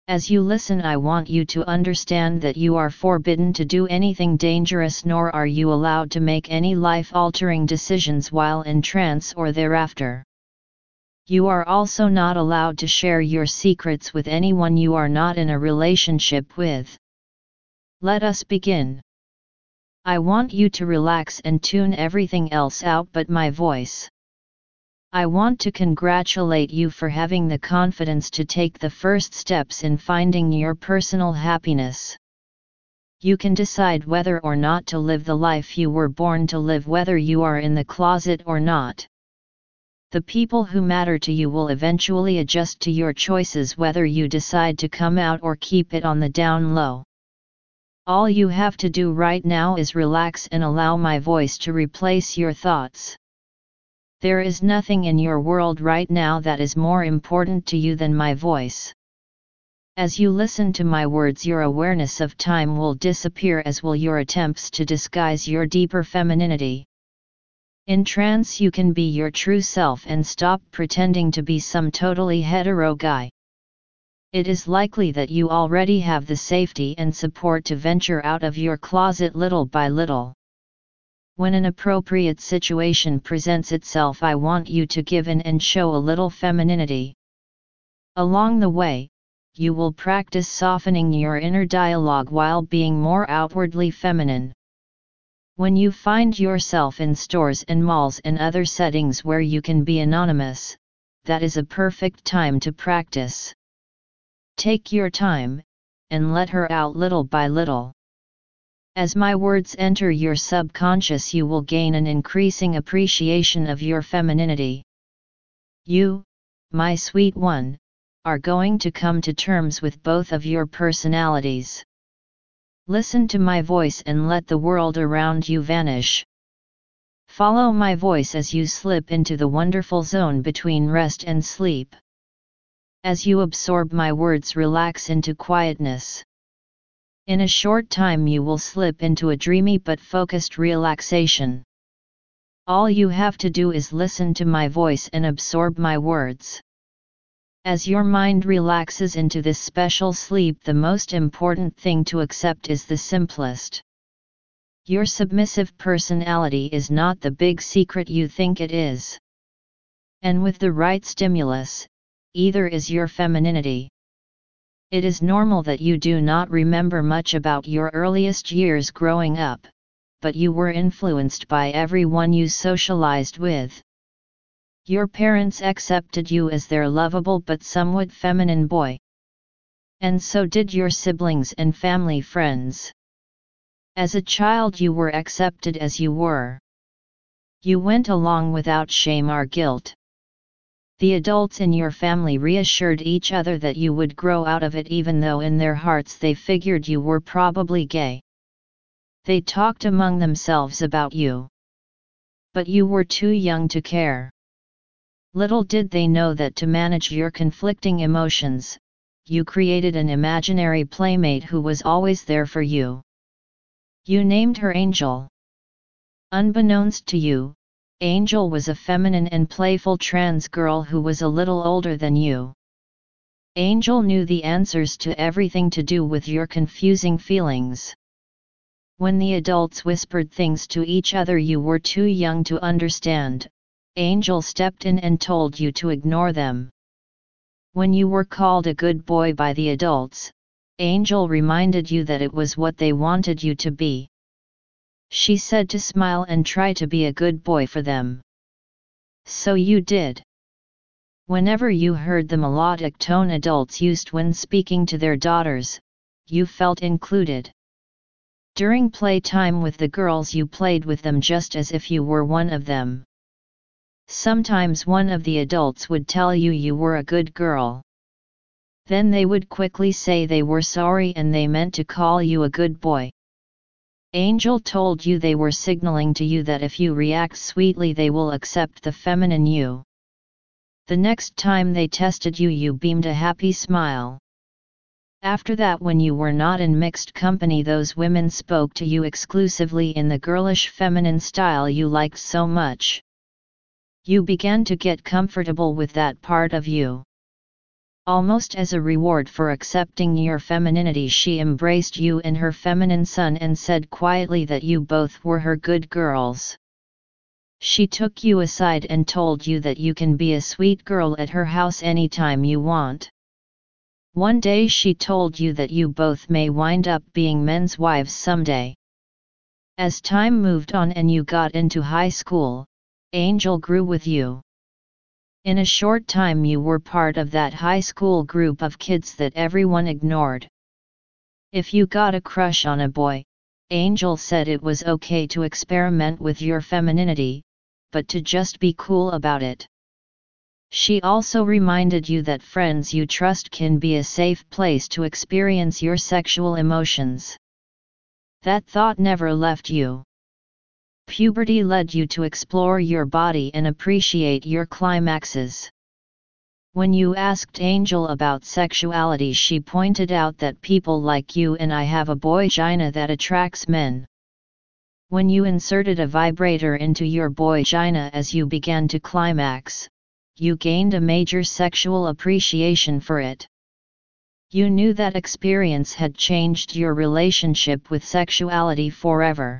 As you listen, I want you to understand that you are forbidden to do anything dangerous, nor are you allowed to make any life-altering decisions while in trance or thereafter. You are also not allowed to share your secrets with anyone you are not in a relationship with. Let us begin. I want you to relax and tune everything else out but my voice. I want to congratulate you for having the confidence to take the first steps in finding your personal happiness. You can decide whether or not to live the life you were born to live, whether you are in the closet or not. The people who matter to you will eventually adjust to your choices, whether you decide to come out or keep it on the down low. All you have to do right now is relax and allow my voice to replace your thoughts. There is nothing in your world right now that is more important to you than my voice. As you listen to my words, your awareness of time will disappear, as will your attempts to disguise your deeper femininity. In trance, you can be your true self and stop pretending to be some totally hetero guy. It is likely that you already have the safety and support to venture out of your closet little by little. When an appropriate situation presents itself, I want you to give in and show a little femininity. Along the way, you will practice softening your inner dialogue while being more outwardly feminine. When you find yourself in stores and malls and other settings where you can be anonymous, that is a perfect time to practice. Take your time, and let her out little by little. As my words enter your subconscious, you will gain an increasing appreciation of your femininity. You, my sweet one, are going to come to terms with both of your personalities. Listen to my voice and let the world around you vanish. Follow my voice as you slip into the wonderful zone between rest and sleep. As you absorb my words, relax into quietness. In a short time you will slip into a dreamy but focused relaxation. All you have to do is listen to my voice and absorb my words. As your mind relaxes into this special sleep, the most important thing to accept is the simplest. Your submissive personality is not the big secret you think it is. And with the right stimulus, either is your femininity. It is normal that you do not remember much about your earliest years growing up, but you were influenced by everyone you socialized with. Your parents accepted you as their lovable but somewhat feminine boy. And so did your siblings and family friends. As a child, you were accepted as you were. You went along without shame or guilt. The adults in your family reassured each other that you would grow out of it, even though in their hearts they figured you were probably gay. They talked among themselves about you. But you were too young to care. Little did they know that to manage your conflicting emotions, you created an imaginary playmate who was always there for you. You named her Angel. Unbeknownst to you, Angel was a feminine and playful trans girl who was a little older than you. Angel knew the answers to everything to do with your confusing feelings. When the adults whispered things to each other you were too young to understand, Angel stepped in and told you to ignore them. When you were called a good boy by the adults, Angel reminded you that it was what they wanted you to be. She said to smile and try to be a good boy for them. So you did. Whenever you heard the melodic tone adults used when speaking to their daughters, you felt included. During playtime with the girls, you played with them just as if you were one of them. Sometimes one of the adults would tell you you were a good girl. Then they would quickly say they were sorry and they meant to call you a good boy. Angel told you they were signaling to you that if you react sweetly they will accept the feminine you. The next time they tested you, you beamed a happy smile. After that, when you were not in mixed company, those women spoke to you exclusively in the girlish feminine style you liked so much. You began to get comfortable with that part of you. Almost as a reward for accepting your femininity, she embraced you in her feminine son and said quietly that you both were her good girls. She took you aside and told you that you can be a sweet girl at her house anytime you want. One day she told you that you both may wind up being men's wives someday. As time moved on and you got into high school, Angel grew with you. In a short time you were part of that high school group of kids that everyone ignored. If you got a crush on a boy, Angel said it was okay to experiment with your femininity, but to just be cool about it. She also reminded you that friends you trust can be a safe place to experience your sexual emotions. That thought never left you. Puberty led you to explore your body and appreciate your climaxes. When you asked Angel about sexuality, she pointed out that people like you and I have a boy-gina that attracts men. When you inserted a vibrator into your boy-gina as you began to climax, you gained a major sexual appreciation for it. You knew that experience had changed your relationship with sexuality forever.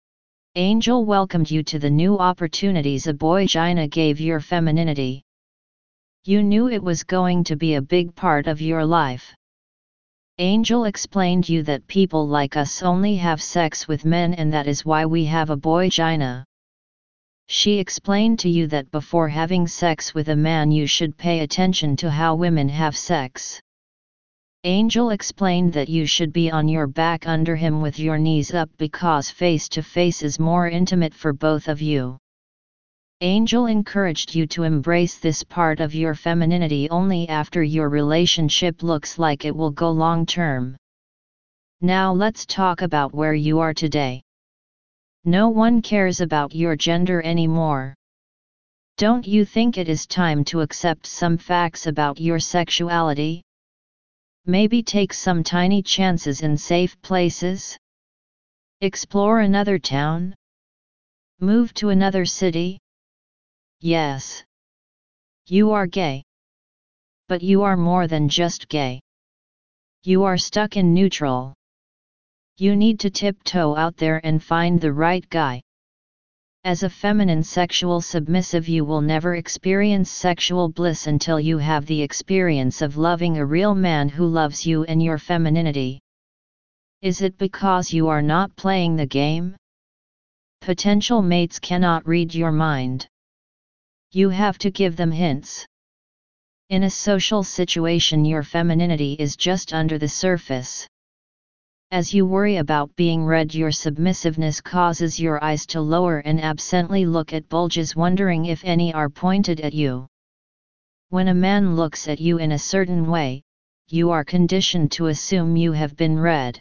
Angel welcomed you to the new opportunities a boy-gina gave your femininity. You knew it was going to be a big part of your life. Angel explained you that people like us only have sex with men and that is why we have a boy-gina. She explained to you that before having sex with a man you should pay attention to how women have sex. Angel explained that you should be on your back under him with your knees up because face to face is more intimate for both of you. Angel encouraged you to embrace this part of your femininity only after your relationship looks like it will go long term. Now let's talk about where you are today. No one cares about your gender anymore. Don't you think it is time to accept some facts about your sexuality? Maybe take some tiny chances in safe places? Explore another town? Move to another city? Yes. You are gay. But you are more than just gay. You are stuck in neutral. You need to tiptoe out there and find the right guy. As a feminine sexual submissive, you will never experience sexual bliss until you have the experience of loving a real man who loves you and your femininity. Is it because you are not playing the game? Potential mates cannot read your mind. You have to give them hints. In a social situation, your femininity is just under the surface. As you worry about being read, your submissiveness causes your eyes to lower and absently look at bulges, wondering if any are pointed at you. When a man looks at you in a certain way, you are conditioned to assume you have been read.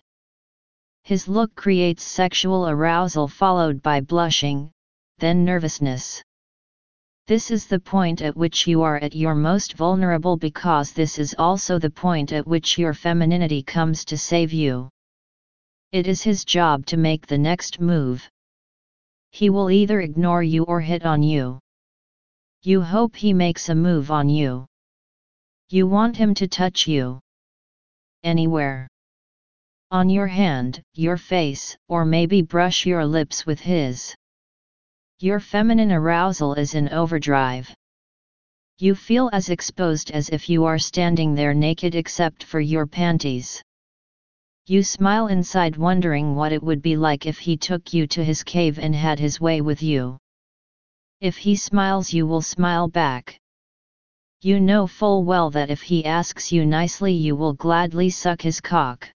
His look creates sexual arousal followed by blushing, then nervousness. This is the point at which you are at your most vulnerable, because this is also the point at which your femininity comes to save you. It is his job to make the next move. He will either ignore you or hit on you. You hope he makes a move on you. You want him to touch you. Anywhere. On your hand, your face, or maybe brush your lips with his. Your feminine arousal is in overdrive. You feel as exposed as if you are standing there naked except for your panties. You smile inside, wondering what it would be like if he took you to his cave and had his way with you. If he smiles, you will smile back. You know full well that if he asks you nicely, you will gladly suck his cock.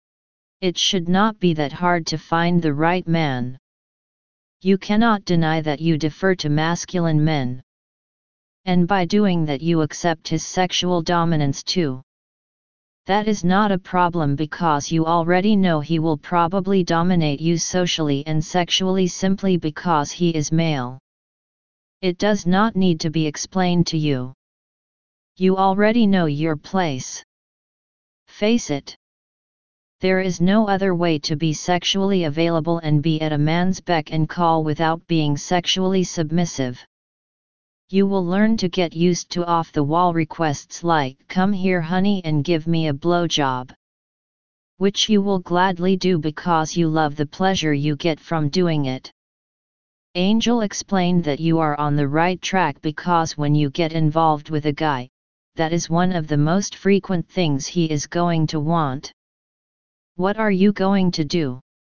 It should not be that hard to find the right man. You cannot deny that you defer to masculine men. And by doing that, you accept his sexual dominance too. That is not a problem because you already know he will probably dominate you socially and sexually simply because he is male. It does not need to be explained to you. You already know your place. Face it. There is no other way to be sexually available and be at a man's beck and call without being sexually submissive. You will learn to get used to off-the-wall requests like "come here honey and give me a blowjob," which you will gladly do because you love the pleasure you get from doing it. Angel explained that you are on the right track because when you get involved with a guy, that is one of the most frequent things he is going to want. What are you going to do?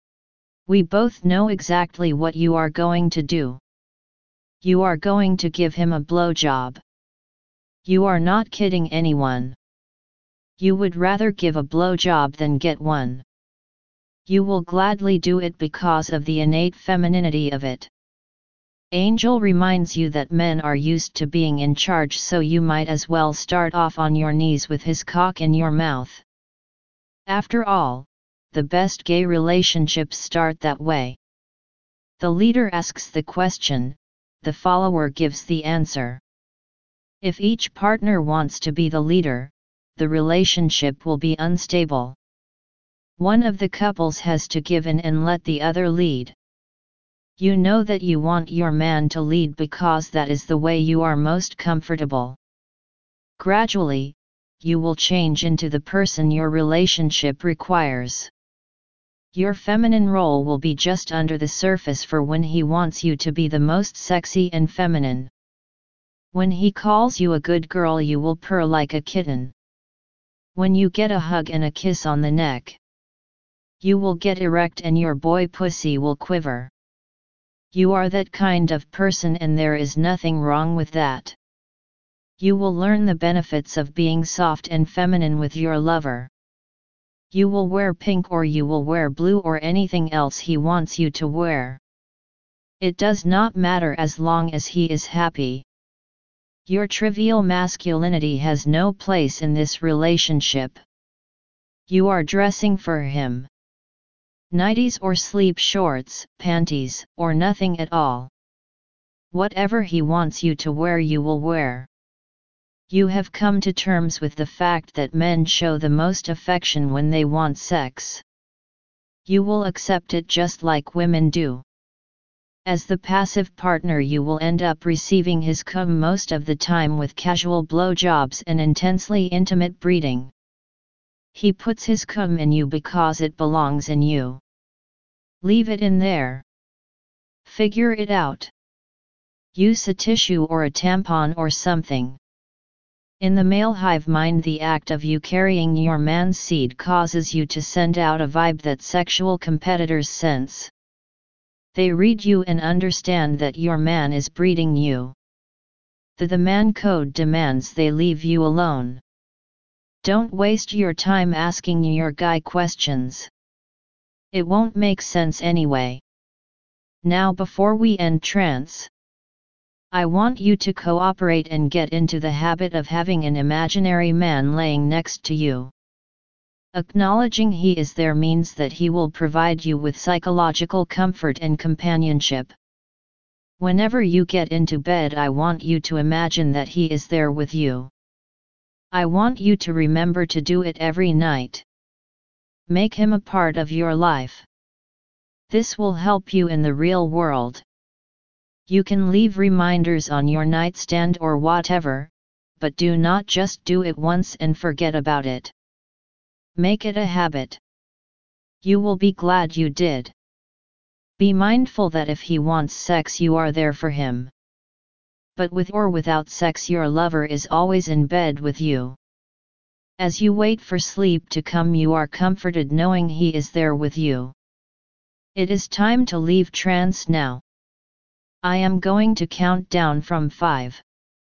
We both know exactly what you are going to do. You are going to give him a blowjob. You are not kidding anyone. You would rather give a blowjob than get one. You will gladly do it because of the innate femininity of it. Angel reminds you that men are used to being in charge, so you might as well start off on your knees with his cock in your mouth. After all, the best gay relationships start that way. The leader asks the question, the follower gives the answer. If each partner wants to be the leader, the relationship will be unstable. One of the couples has to give in and let the other lead. You know that you want your man to lead because that is the way you are most comfortable. Gradually, you will change into the person your relationship requires. Your feminine role will be just under the surface for when he wants you to be the most sexy and feminine. When he calls you a good girl, you will purr like a kitten. When you get a hug and a kiss on the neck, you will get erect and your boy pussy will quiver. You are that kind of person and there is nothing wrong with that. You will learn the benefits of being soft and feminine with your lover. You will wear pink or you will wear blue or anything else he wants you to wear. It does not matter as long as he is happy. Your trivial masculinity has no place in this relationship. You are dressing for him. Nighties or sleep shorts, panties, or nothing at all. Whatever he wants you to wear you will wear. You have come to terms with the fact that men show the most affection when they want sex. You will accept it just like women do. As the passive partner, you will end up receiving his cum most of the time with casual blowjobs and intensely intimate breeding. He puts his cum in you because it belongs in you. Leave it in there. Figure it out. Use a tissue or a tampon or something. In the male hive mind, the act of you carrying your man's seed causes you to send out a vibe that sexual competitors sense. They read you and understand that your man is breeding you. The man code demands they leave you alone. Don't waste your time asking your guy questions. It won't make sense anyway. Now, before we end trance, I want you to cooperate and get into the habit of having an imaginary man laying next to you. Acknowledging he is there means that he will provide you with psychological comfort and companionship. Whenever you get into bed, I want you to imagine that he is there with you. I want you to remember to do it every night. Make him a part of your life. This will help you in the real world. You can leave reminders on your nightstand or whatever, but do not just do it once and forget about it. Make it a habit. You will be glad you did. Be mindful that if he wants sex, you are there for him. But with or without sex, your lover is always in bed with you. As you wait for sleep to come, you are comforted knowing he is there with you. It is time to leave trance now. I am going to count down from 5.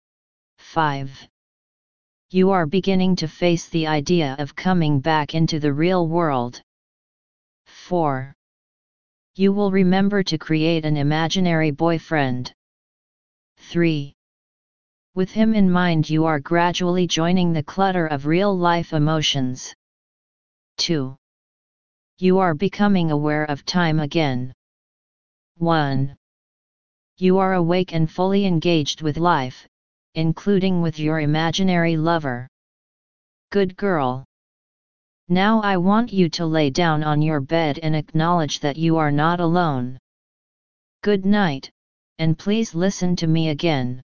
5. You are beginning to face the idea of coming back into the real world. 4. You will remember to create an imaginary boyfriend. 3. With him in mind, you are gradually joining the clutter of real-life emotions. 2. You are becoming aware of time again. 1. You are awake and fully engaged with life, including with your imaginary lover. Good girl. Now I want you to lay down on your bed and acknowledge that you are not alone. Good night, and please listen to me again.